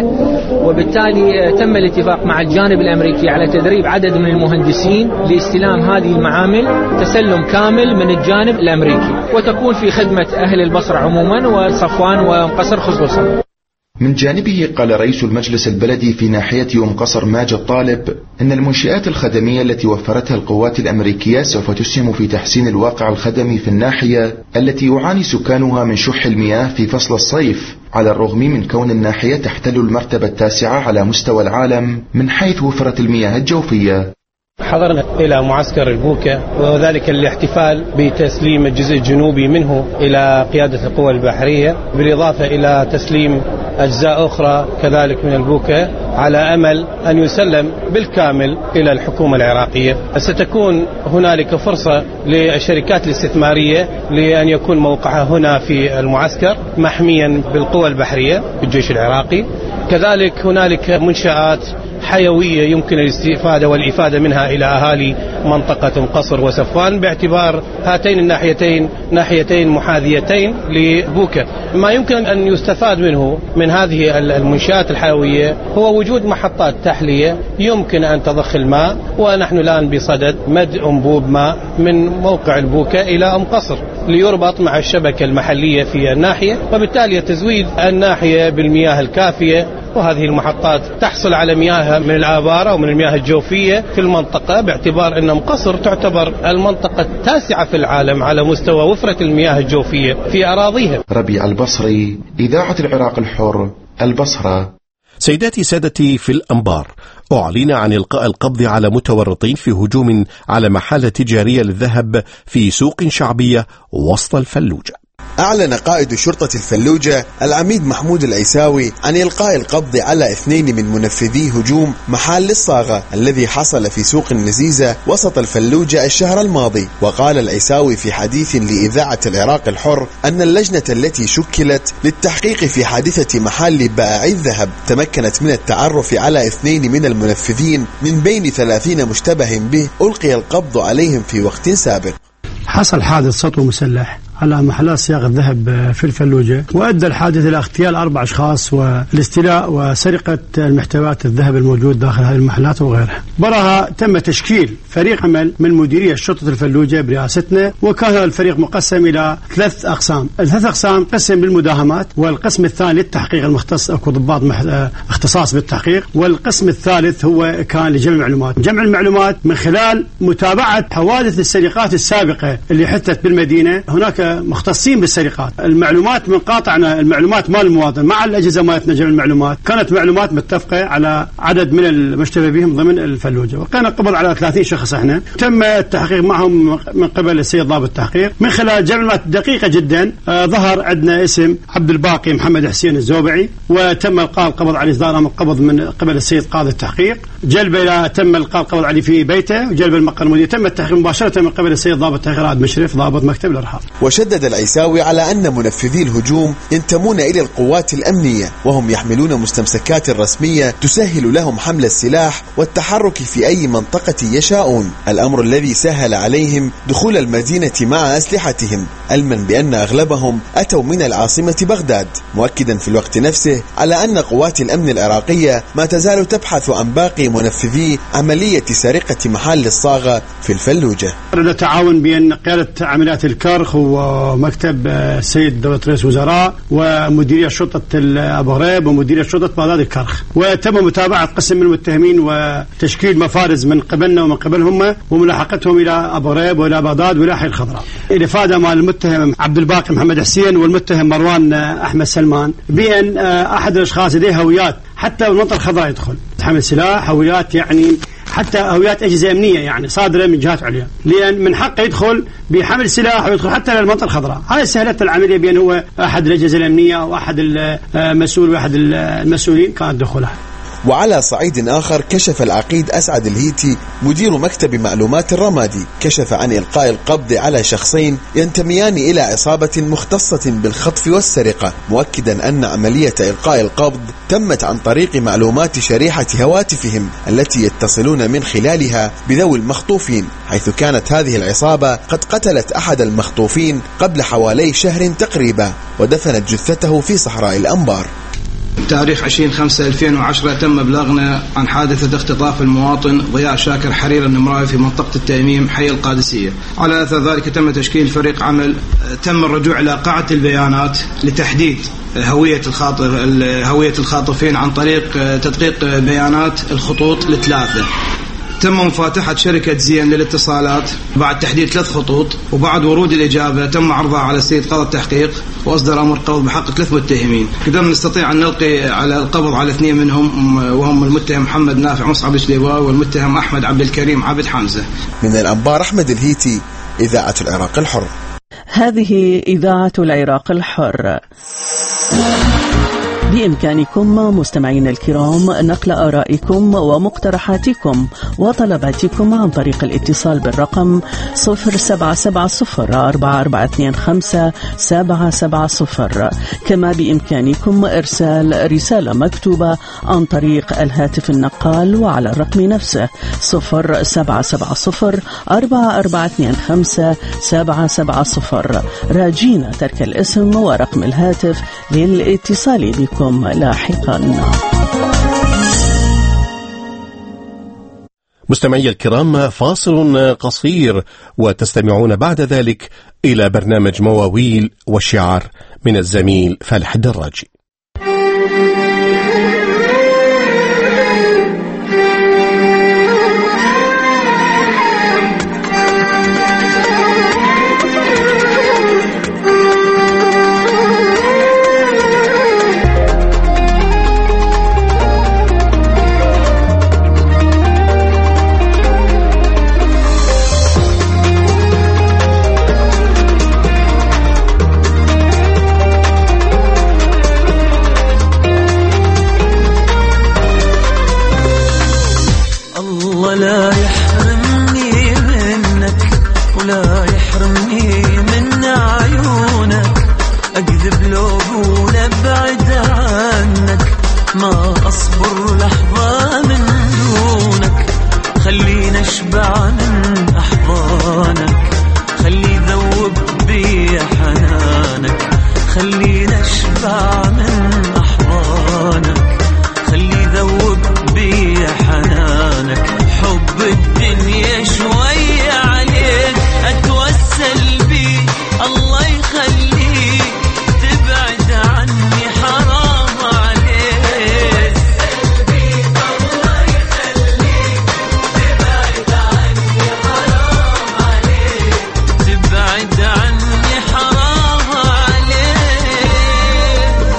وبالتالي تم الاتفاق مع الجانب الأمريكي على تدريب عدد من المهندسين لاستلام هذه المعامل تسلم كامل من الجانب الأمريكي، وتكون في خدمة أهل البصرة عموما وصفوان وقصر خصوصا. من جانبه قال رئيس المجلس البلدي في ناحية أم قصر ماجد طالب إن المنشآت الخدمية التي وفرتها القوات الأمريكية سوف تسهم في تحسين الواقع الخدمي في الناحية التي يعاني سكانها من شح المياه في فصل الصيف، على الرغم من كون الناحية تحتل المرتبة التاسعة على مستوى العالم من حيث وفرة المياه الجوفية. حضرنا إلى معسكر البوكا، وذلك الاحتفال بتسليم الجزء الجنوبي منه إلى قيادة القوى البحرية، بالإضافة إلى تسليم أجزاء أخرى كذلك من البوكا، على أمل أن يسلم بالكامل إلى الحكومة العراقية. ستكون هنالك فرصة للشركات الاستثمارية لأن يكون موقعها هنا في المعسكر محميا بالقوى البحرية بالجيش العراقي. كذلك هنالك منشآت حيوية يمكن الاستفادة والإفادة منها إلى أهالي منطقة قصر وصفوان، باعتبار هاتين الناحيتين ناحيتين محاذيتين لبوكا. ما يمكن أن يستفاد منه من هذه المنشآت الحيوية هو وجود محطات تحلية يمكن أن تضخ الماء، ونحن الآن بصدد مد أنبوب ماء من موقع البوكا إلى أم قصر ليربط مع الشبكة المحلية في الناحية، وبالتالي تزويد الناحية بالمياه الكافية. وهذه المحطات تحصل على مياه من الآبار أو من المياه الجوفية في المنطقة، باعتبار أن مقصر تعتبر المنطقة التاسعة في العالم على مستوى وفرة المياه الجوفية في أراضيها. ربيع البصري، إذاعة العراق الحر، البصرة. سيداتي سادتي، في الأنبار أعلن عن إلقاء القبض على متورطين في هجوم على محل تجارية للذهب في سوق شعبية وسط الفلوجة. أعلن قائد شرطة الفلوجة العميد محمود العيساوي عن إلقاء القبض على اثنين من منفذي هجوم محل الصاغة الذي حصل في سوق النزيزة وسط الفلوجة الشهر الماضي. وقال العيساوي في حديث لإذاعة العراق الحر أن اللجنة التي شكلت للتحقيق في حادثة محل بائعي الذهب تمكنت من التعرف على اثنين من المنفذين من بين ثلاثين مشتبه به ألقي القبض عليهم في وقت سابق. حصل حادث سطو مسلح على محلات صياغة الذهب في الفلوجة، وأدى الحادث إلى اغتيال أربع أشخاص والاستيلاء وسرقة المحتويات الذهب الموجود داخل هذه المحلات وغيرها. براها تم تشكيل فريق عمل من مديرية شرطة الفلوجة برئاستنا، وكان الفريق مقسم إلى ثلاث أقسام. الثلاث أقسام قسم بالمداهمات، والقسم الثاني للتحقيق المختص أو ضباط اختصاص بالتحقيق، والقسم الثالث هو كان لجمع المعلومات. جمع المعلومات من خلال متابعة حوادث السرقات السابقة اللي حدثت بالمدينة. هناك مختصين بالسرقات، المعلومات من قاطعنا المعلومات مال المواطن مع الأجهزة مالتنا جمع المعلومات، كانت معلومات متفقة على عدد من المشتبه بهم ضمن الفلوجة، وكان قبض على ثلاثين شخص. احنا تم التحقيق معهم من قبل السيد ضابط التحقيق من خلال جمع معلومات دقيقة جدا. آه ظهر عندنا اسم عبد الباقي محمد حسين الزوبعي، وتم القاء القبض عليه إصدار أمر قبض من قبل السيد قاضي التحقيق. جلب إلى تم القاء القبض عليه في بيته، وجلب المقر المدير. تم التحقيق مباشرة من قبل السيد ضابط التحقيق رائد مشرف ضابط مكتب الإرهاب. شدد العيساوي على أن منفذي الهجوم ينتمون إلى القوات الأمنية، وهم يحملون مستمسكات رسمية تسهل لهم حمل السلاح والتحرك في أي منطقة يشاءون، الأمر الذي سهل عليهم دخول المدينة مع أسلحتهم. علما بأن أغلبهم أتوا من العاصمة بغداد، مؤكدا في الوقت نفسه على أن قوات الأمن العراقية ما تزال تبحث عن باقي منفذي عملية سرقة محل الصاغة في الفلوجة. تعاون بين قيادة عمليات الكرخ ومكتب السيد دولة رئيس وزراء ومديرية شرطة أبو غريب ومديرية شرطة بغداد الكرخ، وتم متابعة قسم من المتهمين وتشكيل مفارز من قبلنا ومن قبلهم وملاحقتهم إلى أبو غريب وإلى بغداد وإلى حي الخضراء. الإفادة مع المتهم عبد الباقي محمد حسين والمتهم مروان أحمد سلمان بأن أحد الأشخاص لديه هويات حتى المنطقة الخضراء يدخل حمل سلاح، هويات يعني حتى هويات أجهزة أمنية يعني صادرة من جهات عليا، لأن من حقه يدخل بحمل سلاح ويدخل حتى للمنطقة الخضراء. هذه سهلت العملية بأن هو أحد الأجهزة الأمنية أو أحد المسؤول وأحد المسؤولين كان دخولها. وعلى صعيد آخر كشف العقيد أسعد الهيتي مدير مكتب معلومات الرمادي كشف عن إلقاء القبض على شخصين ينتميان إلى عصابة مختصة بالخطف والسرقة، مؤكدا أن عملية إلقاء القبض تمت عن طريق معلومات شريحة هواتفهم التي يتصلون من خلالها بذوي المخطوفين، حيث كانت هذه العصابة قد قتلت أحد المخطوفين قبل حوالي شهر تقريبا ودفنت جثته في صحراء الأنبار. تاريخ عشرين خمسة ألفين وعشرة تم إبلاغنا عن حادثة اختطاف المواطن ضياء شاكر حرير النمراوي في منطقة التيميم حي القادسية. على أثر ذلك تم تشكيل فريق عمل، تم الرجوع إلى قاعة البيانات لتحديد هوية الخاطف هوية الخاطفين عن طريق تدقيق بيانات الخطوط الثلاثة. تم مفاتحة شركة زين للاتصالات بعد تحديد ثلاث خطوط، وبعد ورود الإجابة تم عرضها على السيد قاضي التحقيق وأصدر أمر قبض بحق ثلاث متهمين. قدرنا نستطيع أن نلقي على القبض على اثنين منهم وهم المتهم محمد نافع مصعب الشليباوي والمتهم أحمد عبد الكريم عابد حمزة. من الأنبار أحمد الهيتي، إذاعة العراق الحر. هذه إذاعة العراق الحر. بإمكانكم مستمعين الكرام نقل آرائكم ومقترحاتكم وطلباتكم عن طريق الاتصال بالرقم صفر سبعة سبعة صفر أربعة أربعة اثنين خمسة سبعة سبعة صفر. كما بإمكانكم إرسال رسالة مكتوبة عن طريق الهاتف النقال وعلى الرقم نفسه صفر سبعة سبعة صفر أربعة أربعة اثنين خمسة سبعة سبعة صفر، راجين ترك الاسم ورقم الهاتف للاتصال بكم لاحقا. مستمعي الكرام، فاصل قصير وتستمعون بعد ذلك إلى برنامج مواويل والشعر من الزميل فالح الدراجي. لا يحرمني منك ولا يحرمني من عيونك، أكذب لو أقول أبعد عنك، ما أصبر لحظة من دونك، خليني أشبع من أحضانك، خلي ذوب بي حنانك، خليني أشبع من أحضانك، خلي ذوب بي حنانك، حب الدنيا شوية عليك أتوسل بي، الله يخليك تبعد عني حرام عليك، الله يخليك تبعد عني حرام عليك، تبعد عني حرام عليك.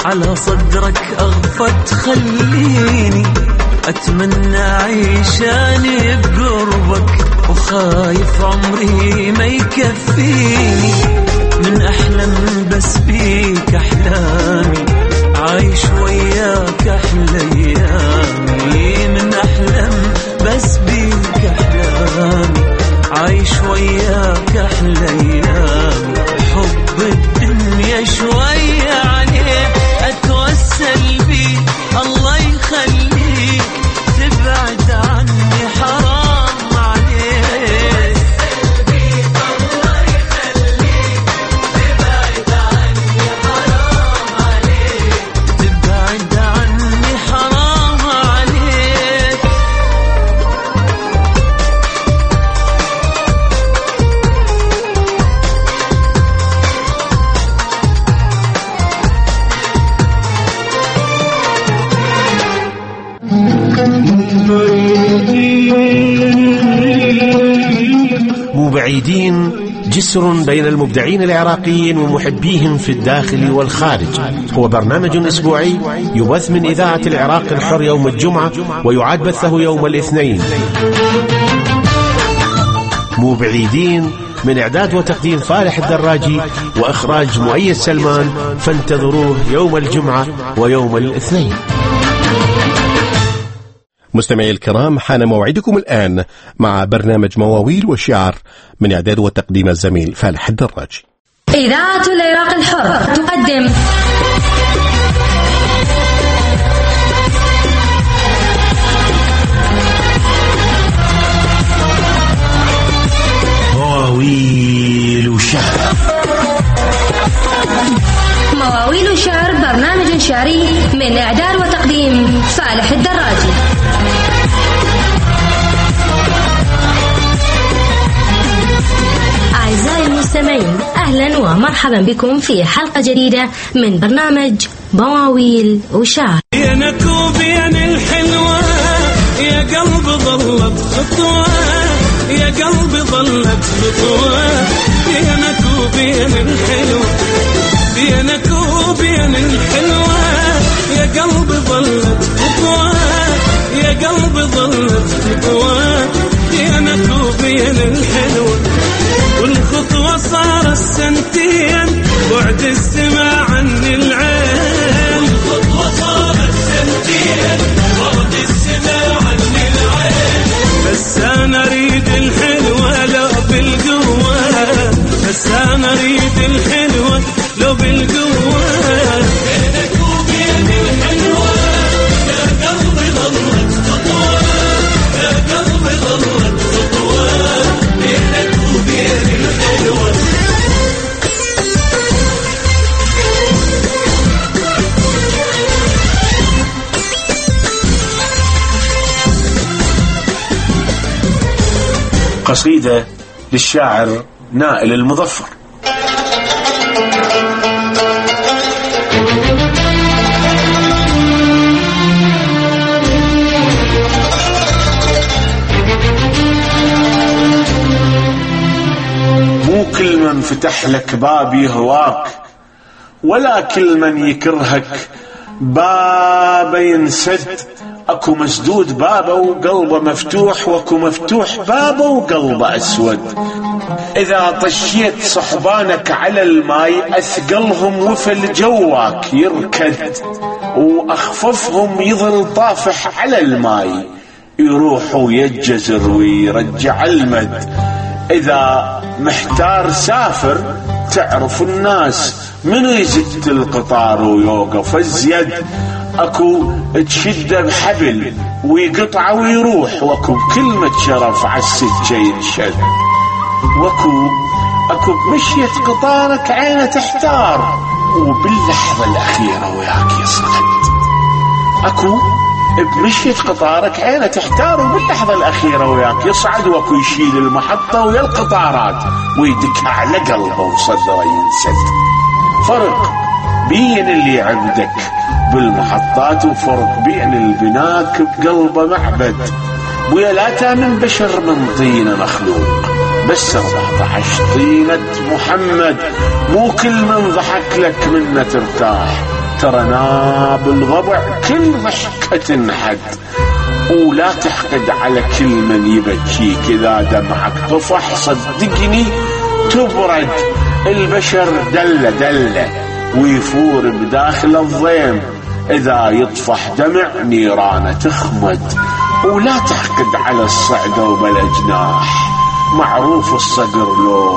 على صدرك أغفى تخليني أتمنى عيشاني بقربك وخايف عمري ما يكفيني من أحلم بس بيك أحلامي عايش وياك أحلى أيامي من أحلم بس بيك أحلامي عايش وياك أحلى أيامي حب الدنيا شوية عليه أتوسل بيه الله يخليك تبعد عني حرام عليك الله يخليك تبعد عني حرام عليك تبعد عني حرام عليك مو بعيدين جسر بين المبدعين العراقيين ومحبيهم في الداخل والخارج. هو برنامج أسبوعي يبث من إذاعة العراق الحر يوم الجمعة ويعاد بثه يوم الاثنين. مو بعيدين من إعداد وتقديم فالح الدراجي وإخراج مؤيد سلمان، فانتظروه يوم الجمعة ويوم الاثنين. مستمعي الكرام، حان موعدكم الآن مع برنامج مواويل وشعر من إعداد وتقديم الزميل فالح الدراجي. إذاعة العراق الحر تقدم مواويل وشعر. مواويل وشعر برنامج شعري من إعداد وتقديم فالح الدراجي. أعزائي المستمعين، أهلا ومرحبا بكم في حلقة جديدة من برنامج مواويل وشعر. بينك وبين الحلوة يا قلب ظلت خطوة، يا قلب ظلت خطوة، بينك وبين الحلوة، بينك وبين الحلوة يا قلب ظلت خطوة، يا قلب ظلت خطوة، بينك وبين الحلوة والخطوة صار السنتين بعد السماء عن العين، الخطوة صار السنتين بعد السماء عن العين، بس أنا أريد الحلوة لو بالقوة، بس أنا أريد الحلوة لو بالقوة، بينك وبين الحلوة يا قلبي ظلت خطوة، يا قلبي ظلت خطوة، بينك وبين الحلوة. قصيدة للشاعر نائل المظفر. مو كل من فتح لك باب يهواك، ولا كل من يكرهك باب ينسد، اكو مسدود بابه وقلبه مفتوح، واكو مفتوح بابه وقلبه اسود. اذا طشيت صحبانك على الماي اثقلهم وفل جواك يركد، واخففهم يظل طافح على الماي يروح ويجزر ويرجع المد. اذا محتار سافر تعرف الناس منو يزت القطار ويوقف الزيد، اكو تشده بحبل ويقطعه ويروح، واكو بكلمة شرف عالسكة ينشد، واكو اكو بمشية قطارك عينه تحتار وباللحظة الأخيرة وياك يصعد، اكو بمشية قطارك عينه تحتار وباللحظة الأخيرة وياك يصعد، واكو يشيل المحطة ويا القطارات ويدكها على قلبه وصدره ينسد. فرق بين اللي عبدك بالمحطات وفرق بين البناك بقلبه معبد. ويا لا تامن بشر من طينة مخلوق، بس أربعة عشر طينة محمد. مو كل من ضحك لك منه ترتاح، ترى بالضبع كل ضحكة انحد، ولا تحقد على كل من يبكيك، إذا دمعك طفح صدقني تبرد البشر دلة دلة ويفور بداخل الضيم، إذا يطفح دمع نيرانه تخمد. ولا تحقد على الصعدة وبلا جناح، معروف الصقر له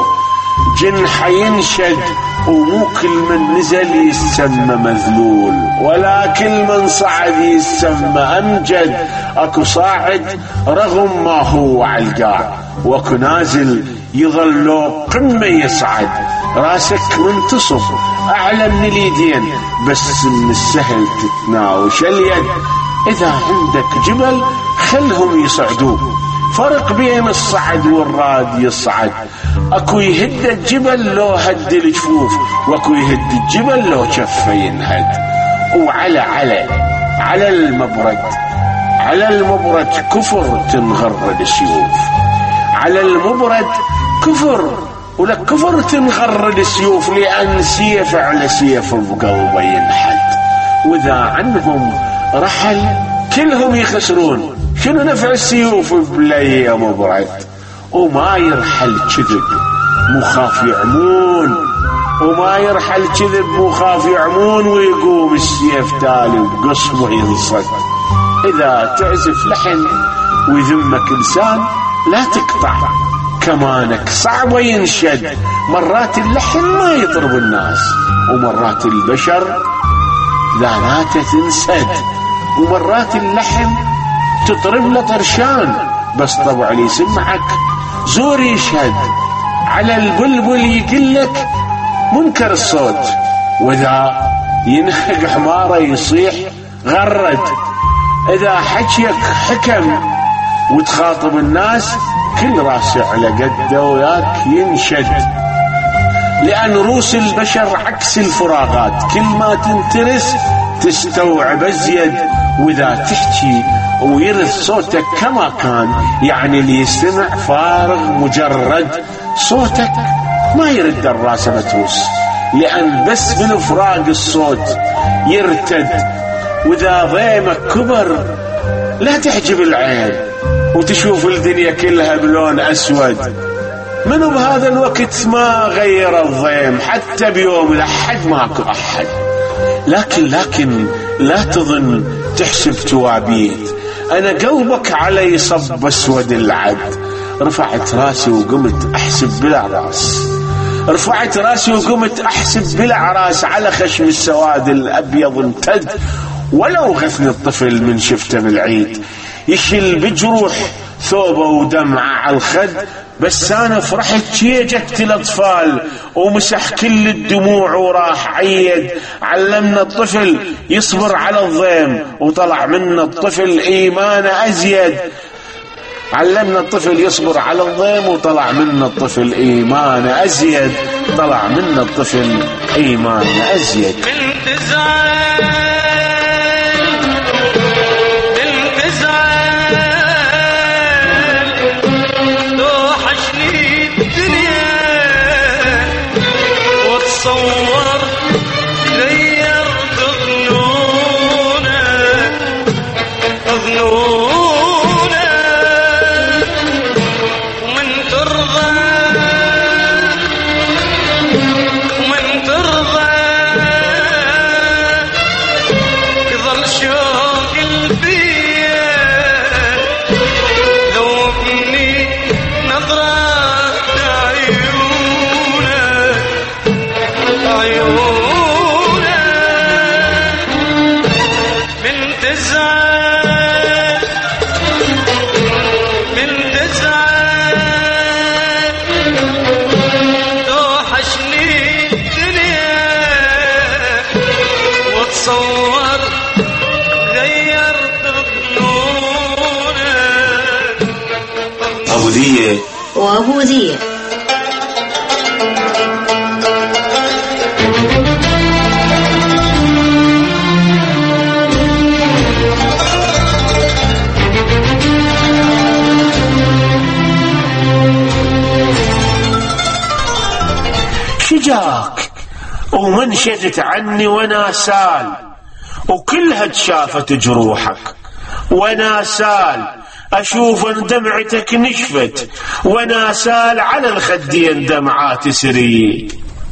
جنح ينشد، ومو كل من نزل يسمى مذلول، ولا كل من صعد يسمى أمجد. أكو صاعد رغم ما هو عالقاع، واكو نازل يظل قمة يصعد. راسك منتصب أعلى من اليدين، بس من السهل تتناوش اليد. إذا عندك جبل خلهم يصعدوه، فرق بين الصعد والراد يصعد. اكو يهد الجبل لو هد الجفوف، واكو يهد الجبل لو شفه ينهد. وعلى على على المبرد على المبرد كفر تنغرد السيوف، على المبرد كفر ولك كفر تنغرد السيوف، لأن سيف على سيف بقلبه ينحد. وإذا عنهم رحل كلهم يخسرون، شنو نفع السيوف بلي مبرد؟ وما يرحل كذب مخاف يعمون، وما يرحل كذب مخاف يعمون، ويقوم السيف تالي بقصمه ينصد. إذا تعزف لحن ويذمك لسان لا تقطع، كمانك صعب ينشد. مرات اللحن ما يطرب الناس، ومرات البشر ذاناته تنسد، ومرات اللحن تطرب لطرشان، بس طبع لي سمعك زور يشهد. على البلبل يقلك منكر الصوت، وإذا ينهق حماره يصيح غرد. إذا حكيك حكم وتخاطب الناس كل راسه على قده وياك ينشد. لأن روس البشر عكس الفراغات، كل ما تنترس تستوعب أزيد. وإذا تحكي ويرث صوتك كما كان، يعني اللي يستمع فارغ مجرد. صوتك ما يرد الراس متروس، لأن بس بالفراق الصوت يرتد. وإذا ضيمك كبر لا تحجب العين وتشوف الدنيا كلها بلون أسود. منو بهذا الوقت ما غير الضيم، حتى بيوم الأحد ماكو أحد. لكن لكن لا تظن تحسب توابيت، أنا قلبك علي صب أسود العد. رفعت راسي وقمت أحسب بلا راس، رفعت راسي وقمت أحسب بلا راس، على خشم السواد الأبيض امتد. ولو غثني الطفل من شفته بالعيد، يشل بجروح ثوبه ودمعه على الخد. بس أنا فرحت شيجت الأطفال ومسح كل الدموع وراح عيد. علمنا الطفل يصبر على الضيم، وطلع منا الطفل إيمان أزيد. علمنا الطفل يصبر على الضيم، وطلع منا الطفل إيمان أزيد. طلع منا الطفل إيمان أزيد. وأبو ذيه. شجاك وما ومنشدت عني وانا سال، وكلها تشافت جروحك وانا سال، اشوف ان دمعتك نشفت وانا سال، على الخدين دمعات سري.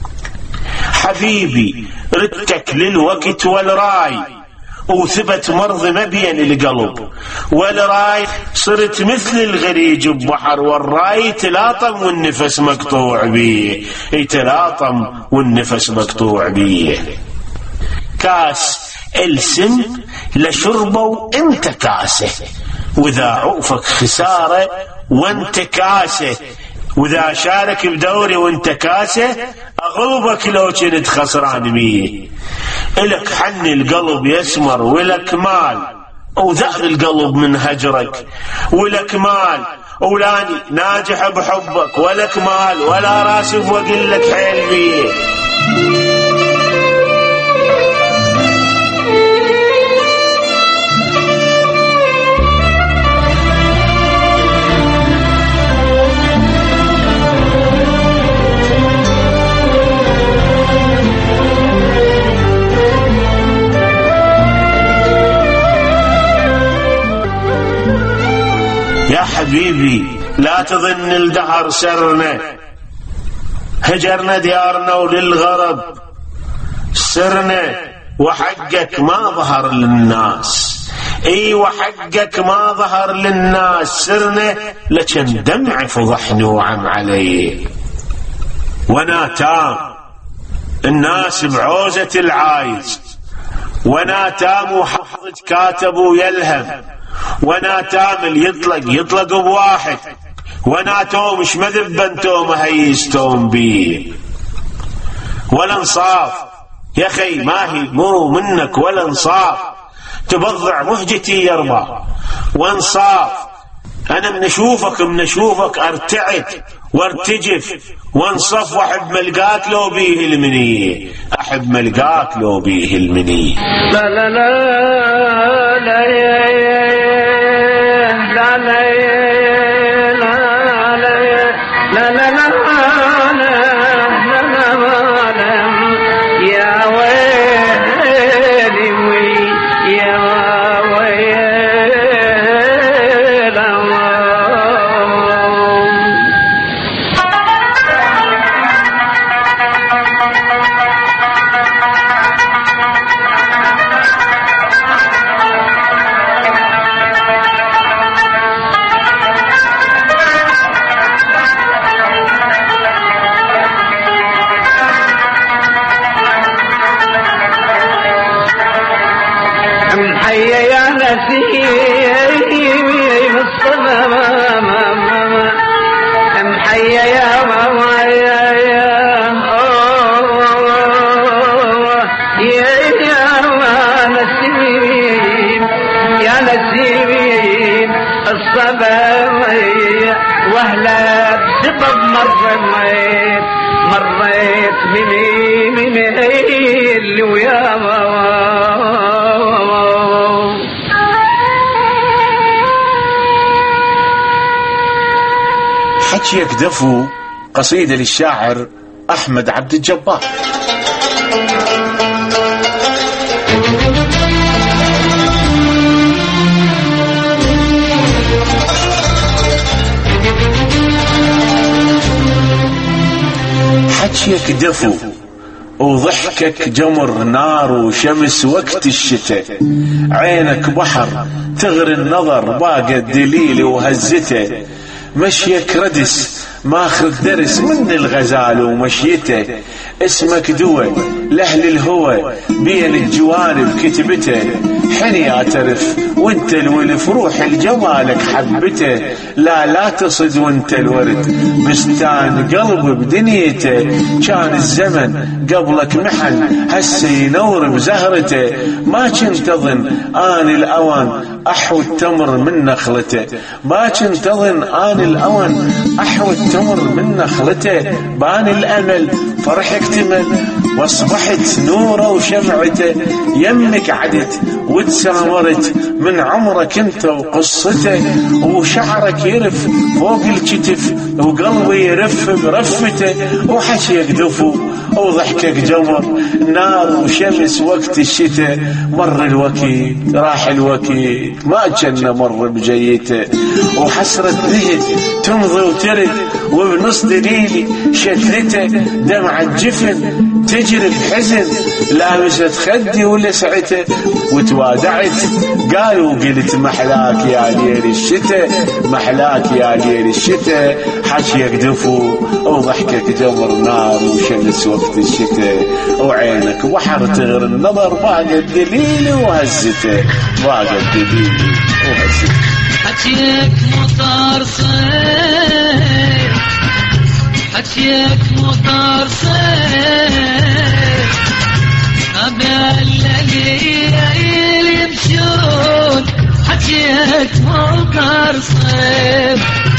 حبيبي ردتك للوقت والراي، وثبت مرض ما بين القلب والراي، صرت مثل الغريج ببحر والراي تلاطم والنفس مقطوع بيه، يتلاطم والنفس مقطوع بيه. كاس السم لشربه انت كاسه، واذا عوفك خسارة وانت كاسه، واذا شارك بدوري وانت كاسه، اغلبك لو كنت خسران ميه. الك حن القلب يسمر ولك مال، وذهر القلب من هجرك ولك مال، ولاني ناجح بحبك ولك مال، ولا راسف واقلك حيل بيه. يا حبيبي لا تظن الدهر سرنا، هجرنا ديارنا وللغرب سرنا، وحقك ما ظهر للناس، اي وحقك ما ظهر للناس سرنا، لكن دمع فضحني وعم علي. وانا تام الناس بعوزة العايز، وانا تام وحفظت كاتب ويلهم، وانا تامل يطلق يطلق بواحد، وانا توم مش مذبن توم هيس توم بيه. ولا انصاف يا خي ما هي مو منك ولا انصاف، تبضع مهجتي يربى وانصاف. انا من اشوفك من اشوفك ارتعد وارتجف وانصف، واحب ملقاك لو بيه المني، احب ملقاك لو بيه المني. لا لا لا لا لا لا لا لا وهلا بسبب مريت مريت من من اللي ويا حكيك دفو، قصيدة للشاعر أحمد عبد الجبار. حكيك دفو وضحكك جمر نار وشمس وقت الشتاء، عينك بحر تغري النظر باقى الدليل وهزته، مشيك ردس ماخذ درس من الغزال ومشيته، اسمك دوا لأهل الهوى بين الجوانب كتبته، حني اعترف وانت الولف روح الجمالك حبته، لا لا تصد وانت الورد بستان قلب بدنيته، كان الزمن قبلك محل هسه ينور بزهرته، ما كنت اظن آن الأوان أحوى التمر من نخلته، ما كنت اظن آن الأوان أحوى التمر من نخلته، بان الأمل فرح اكتمل واصبحت نوره وشمعته، يمك عدت وتسامرت من عمرك انت وقصته، وشعرك يرف فوق الكتف وقلبي يرف برفته، وحكيك دفو وضحكك جمر نار وشمس وقت الشتاء. مر الوكيد راح الوكيد ما كان مر بجيته، وحسرة ذهن تمضي وترد وبنص دليلي شتلته. دمع الجفن تجري بحزن لامست خدي ولسعته، وتوادعت قالوا قلت محلاك يا ليل الشتاء، محلاك يا ليل الشتاء. حكيك دفو وضحكك جمر نار وشمس وقت الشتاء، وعينك بحر تغر النظر باقى الدليل وهزته، باقى الدليل وهزته. حكيك مطار صيف، حكيك مطار صيف، قبل الليل يمشون. حكيك مطار صيف،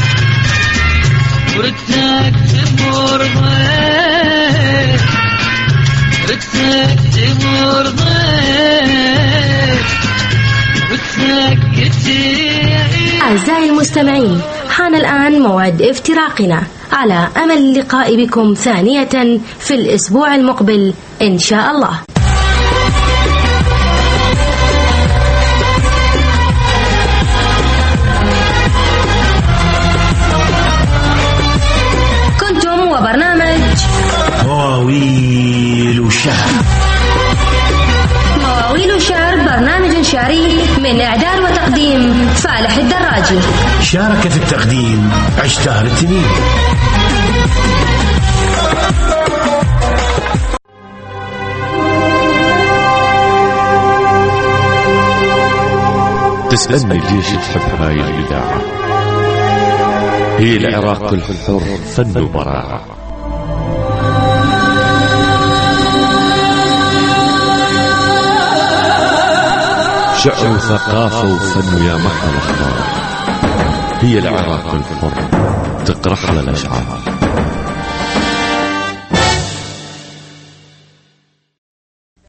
وردتك تمر ضيف، ردتك تمر ضيف، ردتك يتيم. أعزائي المستمعين، حان الآن موعد افتراقنا، على أمل اللقاء بكم ثانية في الأسبوع المقبل إن شاء الله. كنتم وبرنامج مواويل شهر. مواويل شهر برنامج شعري من إعداد وتقديم فالح الدراجي. شارك في التقديم عشتار التنين. تسألني ليش تحب هاي الإذاعة؟ هي العراق الحر فن وبراعة. شعر وثقافة وفن يا محل الأخبار. هي العراق الحر تقرح على الأشعار.